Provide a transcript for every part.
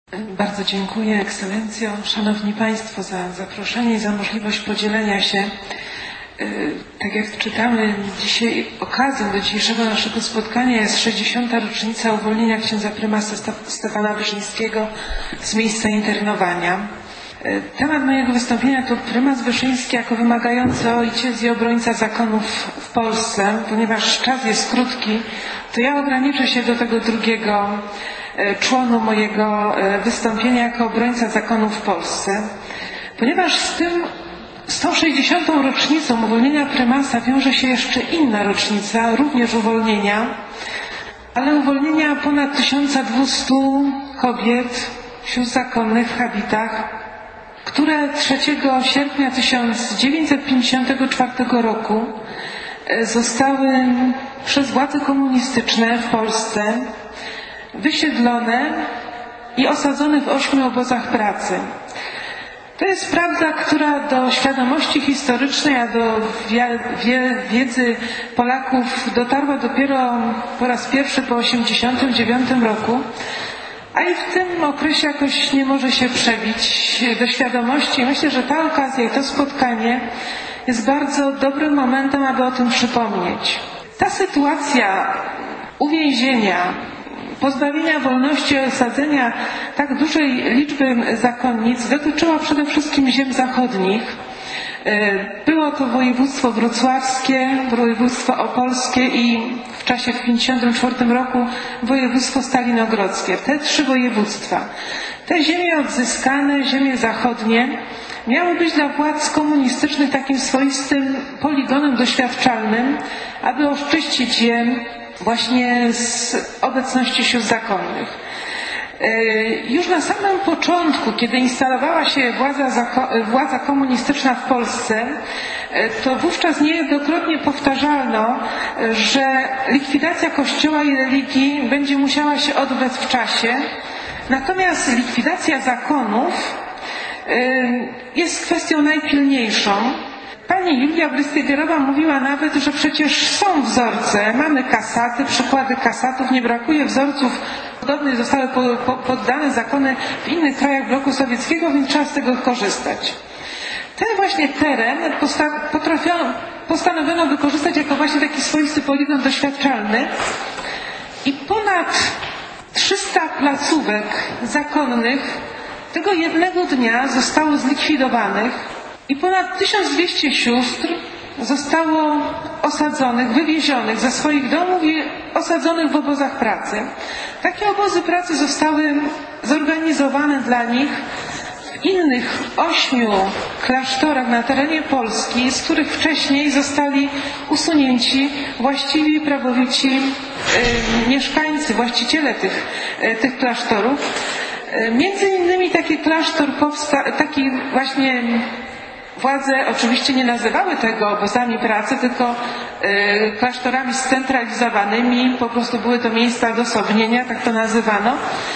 Bardzo dziękuję Ekscelencjo, Szanowni Państwo za zaproszenie i za możliwość podzielenia się. Tak jak czytamy, dzisiaj okazją do dzisiejszego naszego spotkania jest 60. rocznica uwolnienia księdza prymasa Stefana Wyszyńskiego z miejsca internowania. Temat mojego wystąpienia to prymas Wyszyński jako wymagający ojciec i obrońca zakonów w Polsce. Ponieważ czas jest krótki, to ja ograniczę się do tego drugiego członu mojego wystąpienia jako obrońca zakonów w Polsce. Ponieważ z tą 60. rocznicą uwolnienia prymasa wiąże się jeszcze inna rocznica, również uwolnienia, ale uwolnienia ponad 1200 kobiet, sióstr zakonnych w habitach, które 3 sierpnia 1954 roku zostały przez władze komunistyczne w Polsce wysiedlone i osadzone w 8 obozach pracy. To jest prawda, która do świadomości historycznej, a do wiedzy Polaków dotarła dopiero po raz pierwszy po 1989 roku, a i w tym okresie jakoś nie może się przebić do świadomości. Myślę, że ta okazja i to spotkanie jest bardzo dobrym momentem, aby o tym przypomnieć. Ta sytuacja uwięzienia, pozbawienia wolności i osadzenia tak dużej liczby zakonnic dotyczyła przede wszystkim ziem zachodnich. Było to województwo wrocławskie, województwo opolskie i w czasie w 1954 roku województwo stalinogrodzkie. Te 3 województwa. Te ziemie odzyskane, ziemie zachodnie, miały być dla władz komunistycznych takim swoistym poligonem doświadczalnym, aby oczyścić je właśnie z obecności sił zakonnych. Już na samym początku, kiedy instalowała się władza komunistyczna w Polsce, to wówczas niejednokrotnie powtarzano, że likwidacja Kościoła i religii będzie musiała się odbyć w czasie, natomiast likwidacja zakonów jest kwestią najpilniejszą. Pani Julia Brystygerowa mówiła nawet, że przecież są wzorce, mamy kasaty, przykłady kasatów, nie brakuje wzorców podobnych, zostały poddane zakony w innych krajach bloku sowieckiego, więc trzeba z tego korzystać. Ten właśnie teren postanowiono wykorzystać jako właśnie taki swoisty poligon doświadczalny i ponad 300 placówek zakonnych tego jednego dnia zostało zlikwidowanych i ponad 1200 sióstr zostało osadzonych, wywiezionych ze swoich domów i osadzonych w obozach pracy. Takie obozy pracy zostały zorganizowane dla nich w innych 8 klasztorach na terenie Polski, z których wcześniej zostali usunięci właściwi i prawowici mieszkańcy, właściciele tych klasztorów. Między innymi taki klasztor taki właśnie władze oczywiście nie nazywały tego obozami pracy, tylko klasztorami scentralizowanymi, po prostu były to miejsca odosobnienia, tak to nazywano.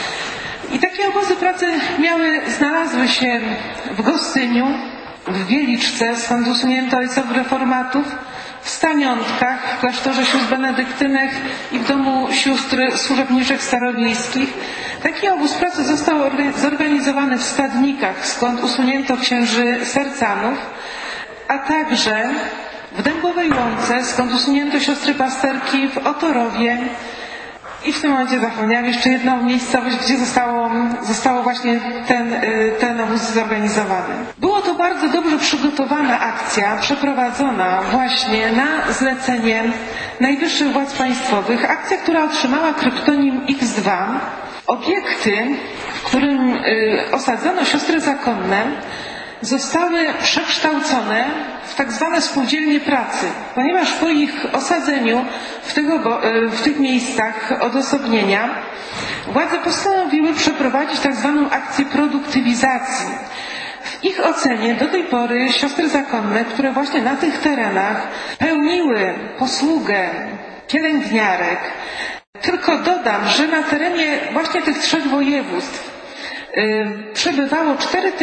I takie obozy pracy znalazły się w Gostyniu, w Wieliczce, skąd usunięto ojców reformatów, w Staniątkach, w klasztorze sióstr benedyktynek i w domu sióstr służebniczych starowiejskich. Taki obóz pracy został zorganizowany w Stadnikach, skąd usunięto księży sercanów, a także w Dębowej Łące, skąd usunięto siostry pasterki, w Otorowie. I w tym momencie zapomniałam jeszcze jedną miejscowość, gdzie zostało właśnie ten obóz zorganizowany. Było to bardzo dobrze przygotowana akcja, przeprowadzona właśnie na zlecenie najwyższych władz państwowych. Akcja, która otrzymała kryptonim X2. Obiekty, w którym osadzono siostry zakonne, zostały przekształcone w tak zwane spółdzielnie pracy, ponieważ po ich osadzeniu w tych miejscach odosobnienia władze postanowiły przeprowadzić tak zwaną akcję produktywizacji. W ich ocenie do tej pory siostry zakonne, które właśnie na tych terenach pełniły posługę pielęgniarek, tylko dodam, że na terenie właśnie tych 3 województw przebywało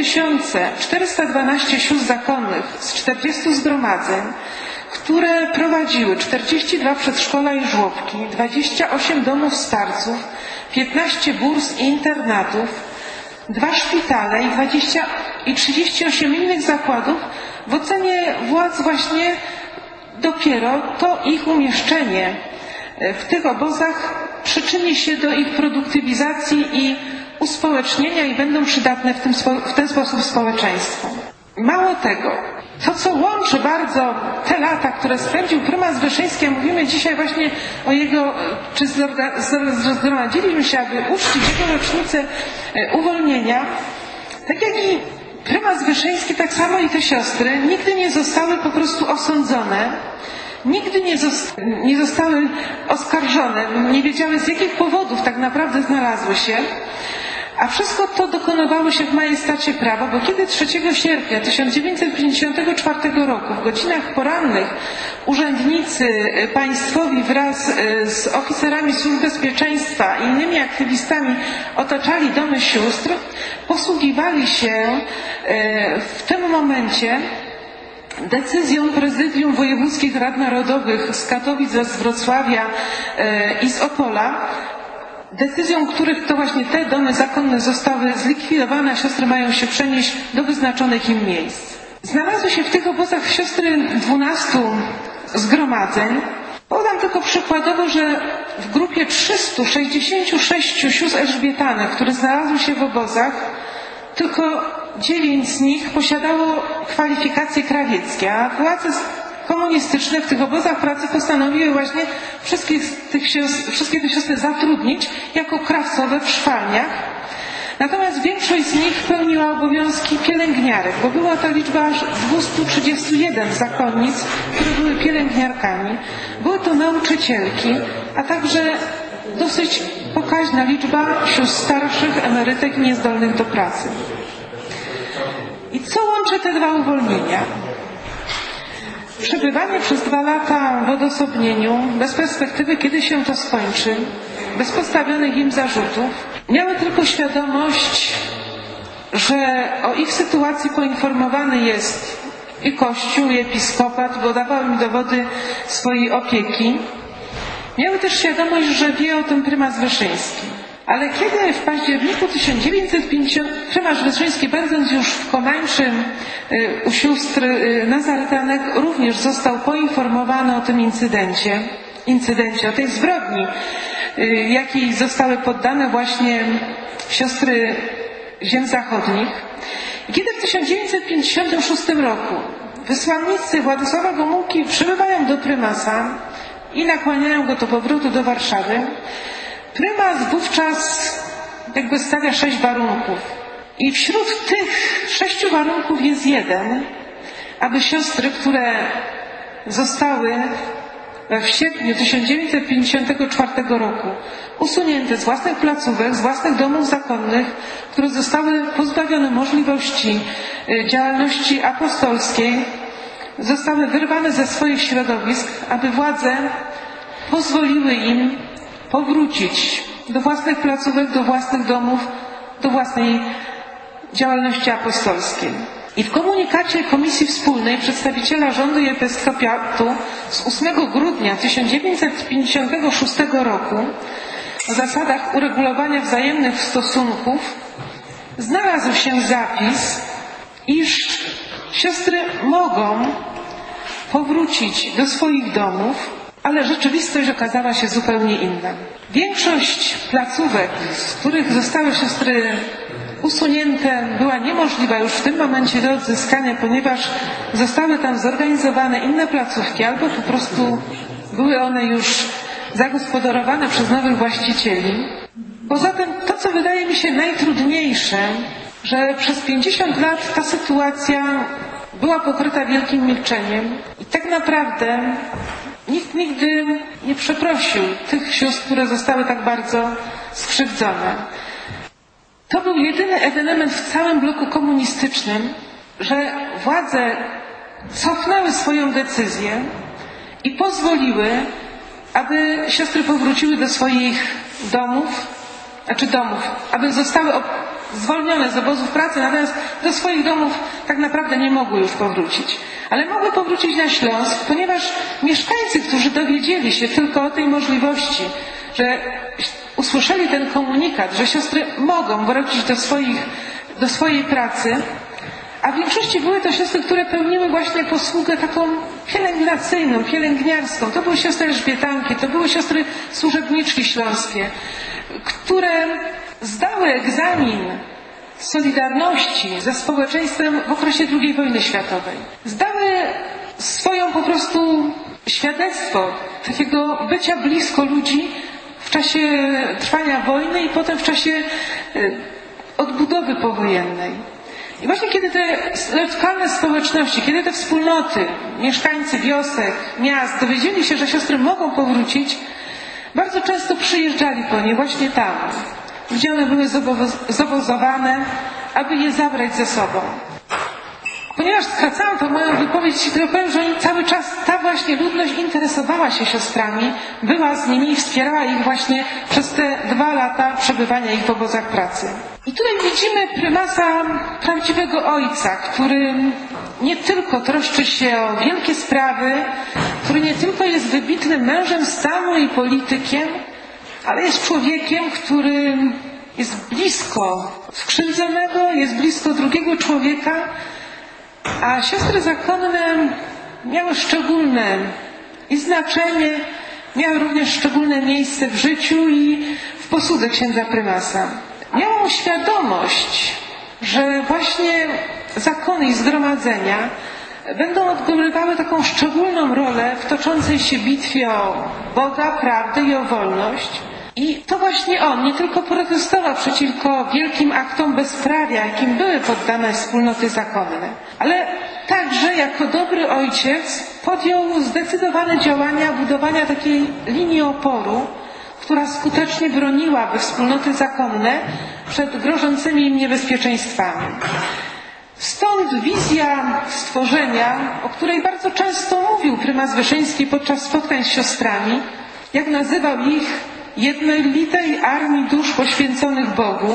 4412 sióstr zakonnych z 40 zgromadzeń, które prowadziły 42 przedszkola i żłobki, 28 domów starców, 15 burs i internatów, 2 szpitale i 38 innych zakładów, w ocenie władz właśnie dopiero to ich umieszczenie w tych obozach przyczyni się do ich produktywizacji i uspołecznienia i będą przydatne w ten sposób społeczeństwu. Mało tego, to co łączy bardzo te lata, które spędził prymas Wyszyński, a mówimy dzisiaj właśnie o jego, czy zgromadziliśmy się, aby uczcić jego rocznicę uwolnienia, tak jak i prymas Wyszyński, tak samo i te siostry nigdy nie zostały po prostu osądzone, nigdy nie zostały oskarżone, nie wiedziały z jakich powodów tak naprawdę znalazły się, a wszystko to dokonywało się w majestacie prawa, bo kiedy 3 sierpnia 1954 roku w godzinach porannych urzędnicy państwowi wraz z oficerami służb bezpieczeństwa i innymi aktywistami otaczali domy sióstr, posługiwali się w tym momencie decyzją Prezydium Wojewódzkich Rad Narodowych z Katowic, z Wrocławia i z Opola, decyzją których to właśnie te domy zakonne zostały zlikwidowane, a siostry mają się przenieść do wyznaczonych im miejsc. Znalazły się w tych obozach siostry 12 zgromadzeń. Podam tylko przykładowo, że w grupie 366 sióstr elżbietanych, które znalazły się w obozach, tylko 9 z nich posiadało kwalifikacje krawieckie, a władze komunistyczne w tych obozach pracy postanowiły właśnie wszystkie te siostry zatrudnić jako krawcowe w szwalniach. Natomiast większość z nich pełniła obowiązki pielęgniarek, bo była to liczba aż 231 zakonnic, które były pielęgniarkami. Były to nauczycielki, a także dosyć pokaźna liczba sióstr starszych, emerytek i niezdolnych do pracy. I co łączy te 2 uwolnienia? Przebywanie przez 2 lata w odosobnieniu, bez perspektywy, kiedy się to skończy, bez postawionych im zarzutów, miały tylko świadomość, że o ich sytuacji poinformowany jest i Kościół, i episkopat, bo dawał im dowody swojej opieki. Miały też świadomość, że wie o tym prymas Wyszyński. Ale kiedy w październiku 1950 prymas Wyszyński, będąc już w Komańczym u sióstr Nazaretanek, również został poinformowany o tym incydencie, o tej zbrodni, jakiej zostały poddane właśnie siostry ziem zachodnich. I kiedy w 1956 roku wysłannicy Władysława Gomułki przybywają do prymasa i nakłaniają go do powrotu do Warszawy, prymas wówczas jakby stawia 6 warunków. I wśród tych 6 warunków jest jeden, aby siostry, które zostały w sierpniu 1954 roku usunięte z własnych placówek, z własnych domów zakonnych, które zostały pozbawione możliwości działalności apostolskiej, zostały wyrwane ze swoich środowisk, aby władze pozwoliły im powrócić do własnych placówek, do własnych domów, do własnej działalności apostolskiej. I w komunikacie Komisji Wspólnej przedstawiciela rządu i episkopatu z 8 grudnia 1956 roku o zasadach uregulowania wzajemnych stosunków znalazł się zapis, iż siostry mogą powrócić do swoich domów, ale rzeczywistość okazała się zupełnie inna. Większość placówek, z których zostały siostry usunięte, była niemożliwa już w tym momencie do odzyskania, ponieważ zostały tam zorganizowane inne placówki, albo po prostu były one już zagospodarowane przez nowych właścicieli. Poza tym to, co wydaje mi się najtrudniejsze, że przez 50 lat ta sytuacja była pokryta wielkim milczeniem i tak naprawdę nikt nigdy nie przeprosił tych sióstr, które zostały tak bardzo skrzywdzone. To był jedyny ewenement w całym bloku komunistycznym, że władze cofnęły swoją decyzję i pozwoliły, aby siostry powróciły do swoich domów, aby zostały zwolnione z obozów pracy, natomiast do swoich domów tak naprawdę nie mogły już powrócić. Ale mogły powrócić na Śląsk, ponieważ mieszkańcy, którzy dowiedzieli się tylko o tej możliwości, że usłyszeli ten komunikat, że siostry mogą wrócić do swojej pracy, a w większości były to siostry, które pełniły właśnie posługę taką pielęgnacyjną, pielęgniarską. To były siostry elżbietanki, to były siostry służebniczki śląskie, które zdały egzamin solidarności ze społeczeństwem w okresie II wojny światowej. Zdały swoją po prostu świadectwo takiego bycia blisko ludzi w czasie trwania wojny i potem w czasie odbudowy powojennej. I właśnie kiedy te lokalne społeczności, kiedy te wspólnoty, mieszkańcy wiosek, miast dowiedzieli się, że siostry mogą powrócić, bardzo często przyjeżdżali po nie właśnie tam, gdzie one były zobozowane, aby je zabrać ze sobą. Ponieważ skracałam tą moją wypowiedź, tylko powiem, że cały czas ta właśnie ludność interesowała się siostrami, była z nimi i wspierała ich właśnie przez te 2 lata przebywania ich w obozach pracy. I tutaj widzimy prymasa prawdziwego ojca, który nie tylko troszczy się o wielkie sprawy, który nie tylko jest wybitnym mężem stanu i politykiem, ale jest człowiekiem, który jest blisko skrzywdzonego, jest blisko drugiego człowieka, a siostry zakonne miały szczególne i znaczenie, miały również szczególne miejsce w życiu i w posłudze księdza prymasa. Miałam świadomość, że właśnie zakony i zgromadzenia będą odgrywały taką szczególną rolę w toczącej się bitwie o Boga, prawdę i o wolność. I to właśnie on nie tylko protestował przeciwko wielkim aktom bezprawia, jakim były poddane wspólnoty zakonne, ale także jako dobry ojciec podjął zdecydowane działania budowania takiej linii oporu, która skutecznie broniłaby wspólnoty zakonne przed grożącymi im niebezpieczeństwami. Stąd wizja stworzenia, o której bardzo często mówił prymas Wyszyński podczas spotkań z siostrami, jak nazywał ich jednolitej armii dusz poświęconych Bogu,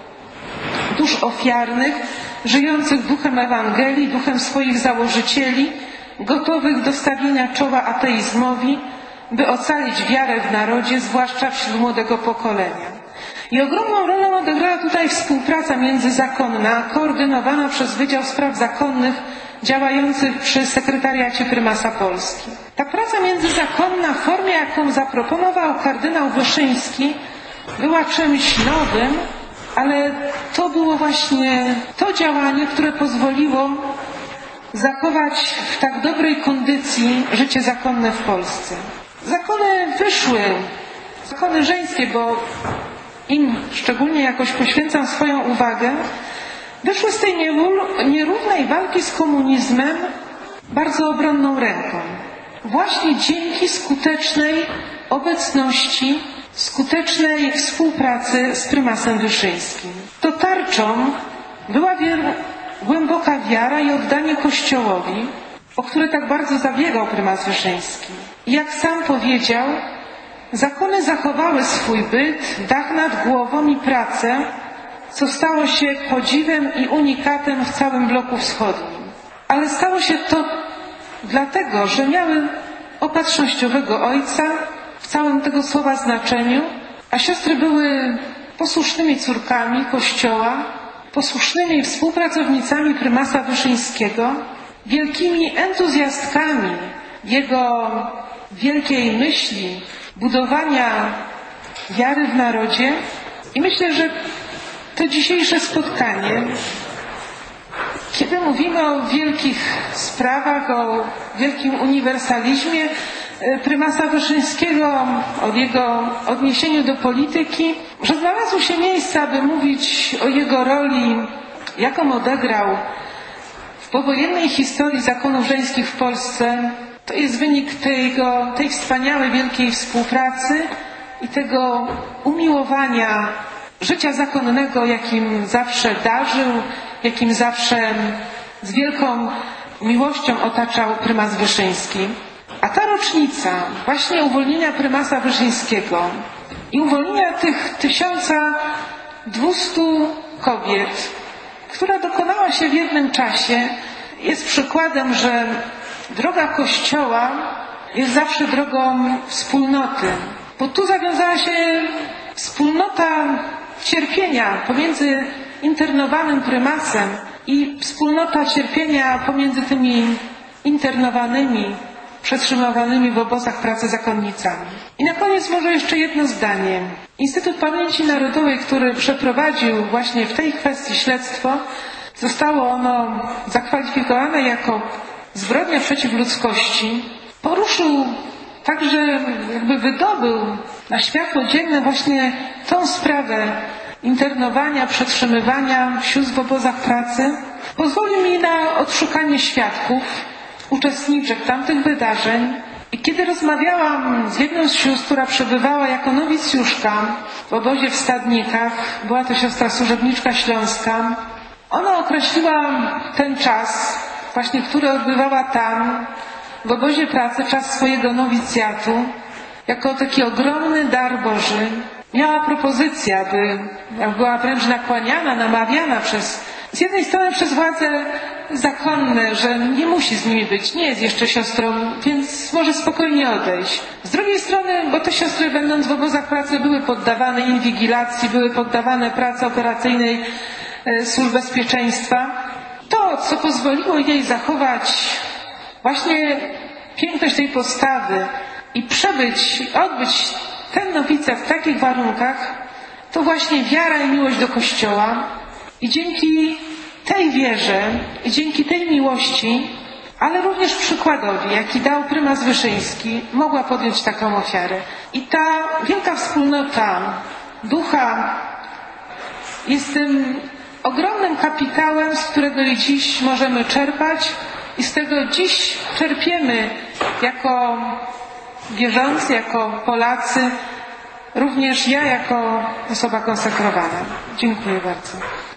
dusz ofiarnych, żyjących duchem Ewangelii, duchem swoich założycieli, gotowych do stawienia czoła ateizmowi, by ocalić wiarę w narodzie, zwłaszcza wśród młodego pokolenia. I ogromną rolę odegrała tutaj współpraca międzyzakonna, koordynowana przez Wydział Spraw Zakonnych działający przy sekretariacie prymasa Polski. Ta praca międzyzakonna w formie, jaką zaproponował kardynał Wyszyński, była czymś nowym, ale to było właśnie to działanie, które pozwoliło zachować w tak dobrej kondycji życie zakonne w Polsce. Zakony wyszły, zakony żeńskie, bo im szczególnie jakoś poświęcam swoją uwagę, wyszły z tej nierównej walki z komunizmem bardzo obronną ręką. Właśnie dzięki skutecznej obecności, skutecznej współpracy z prymasem Wyszyńskim. To tarczą była głęboka wiara i oddanie Kościołowi, o które tak bardzo zabiegał prymas Wyszyński. I jak sam powiedział, zakony zachowały swój byt, dach nad głową i pracę, co stało się podziwem i unikatem w całym bloku wschodnim. Ale stało się to dlatego, że miały opatrznościowego ojca w całym tego słowa znaczeniu, a siostry były posłusznymi córkami Kościoła, posłusznymi współpracownicami prymasa Wyszyńskiego, wielkimi entuzjastkami jego wielkiej myśli budowania wiary w narodzie. I myślę, że to dzisiejsze spotkanie, kiedy mówimy o wielkich sprawach, o wielkim uniwersalizmie prymasa Wyszyńskiego, o jego odniesieniu do polityki, że znalazło się miejsce, aby mówić o jego roli, jaką odegrał w powojennej historii zakonów żeńskich w Polsce. To jest wynik tej wspaniałej, wielkiej współpracy i tego umiłowania życia zakonnego, jakim zawsze darzył, jakim zawsze z wielką miłością otaczał prymas Wyszyński. A ta rocznica właśnie uwolnienia prymasa Wyszyńskiego i uwolnienia tych 1200 kobiet, która dokonała się w jednym czasie, jest przykładem, że droga Kościoła jest zawsze drogą wspólnoty. Bo tu zawiązała się wspólnota cierpienia pomiędzy internowanym prymasem i wspólnota cierpienia pomiędzy tymi internowanymi, przetrzymywanymi w obozach pracy zakonnicami. I na koniec może jeszcze jedno zdanie. Instytut Pamięci Narodowej, który przeprowadził właśnie w tej kwestii śledztwo, zostało ono zakwalifikowane jako zbrodnia przeciw ludzkości. Poruszył także, wydobył na światło dzienne właśnie tą sprawę internowania, przetrzymywania sióstr w obozach pracy. Pozwolił mi na odszukanie świadków, uczestniczek tamtych wydarzeń. I kiedy rozmawiałam z jedną z sióstr, która przebywała jako nowicjuszka w obozie w Stadnikach, była to siostra służebniczka śląska, ona określiła ten czas, właśnie który odbywała tam, w obozie pracy, czas swojego nowicjatu, jako taki ogromny dar Boży. Miała propozycję, aby była wręcz nakłaniana, namawiana z jednej strony przez władze zakonne, że nie musi z nimi być, nie jest jeszcze siostrą, więc może spokojnie odejść. Z drugiej strony, bo te siostry, będąc w obozach pracy, były poddawane inwigilacji, były poddawane pracy operacyjnej służb bezpieczeństwa. To, co pozwoliło jej zachować właśnie piękność tej postawy i odbyć ten nowicjat w takich warunkach, to właśnie wiara i miłość do Kościoła. I dzięki tej wierze i dzięki tej miłości, ale również przykładowi, jaki dał prymas Wyszyński, mogła podjąć taką ofiarę. I ta wielka wspólnota ducha jest tym ogromnym kapitałem, z którego i dziś możemy czerpać i z którego dziś czerpiemy jako wierzący, jako Polacy, również ja jako osoba konsekrowana. Dziękuję bardzo.